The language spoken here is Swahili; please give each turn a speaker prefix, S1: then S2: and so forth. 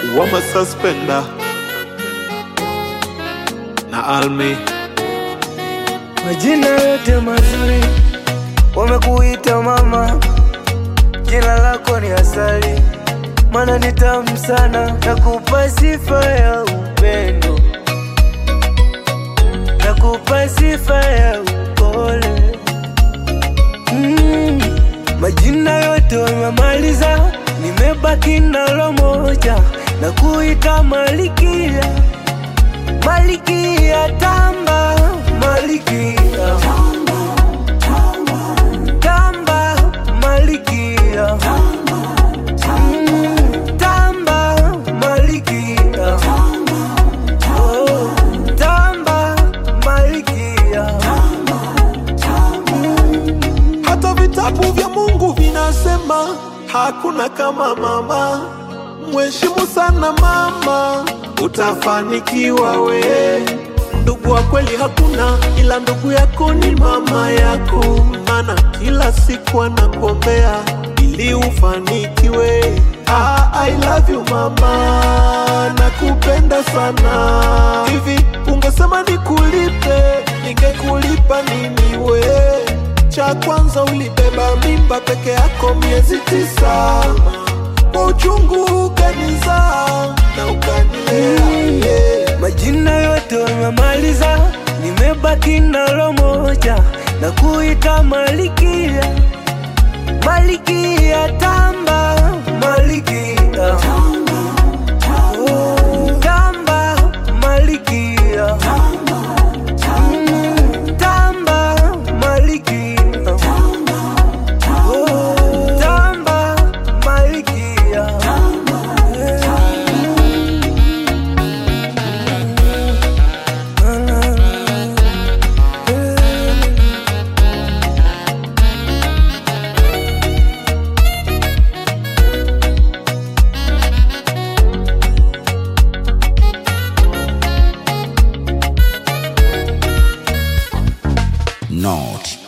S1: Wama Suspender na Almi.
S2: Majina yote mazuri wamekuita mama, jina lako ni asali, maana ni tamu sana. Nakupa sifa ya upendo, nakupa sifa ya upole. Majina yote wamemaliza, nimebaki nalo moja, nakuita Malikia. Malikia tamba, Malikia tamba, Malikia tamba, Malikia oh, tamba, Malikia.
S1: Hata vitabu vya Mungu vinasema hakuna kama mama. Mheshimu sana mama, utafanikiwa we. Ndugu wa kweli hakuna, ila ndugu yako ni mama yako. Maana kila siku anakuombea ili ufanikiwe. I love you mama, nakupenda sana. Hivi ungesema nikulipe, ningekulipa nini we? Cha kwanza ulibeba mimba peke yako miezi 9. Kwa uchungu ukanizaa na ukanilea.
S2: Majina yote wamemaliza, nimebaki nalo moja, nakuita Malikia. Malikia tamba, Malikia oh, tamba, Malikia tamba, Malikia oh, tamba, Malikia.
S3: Not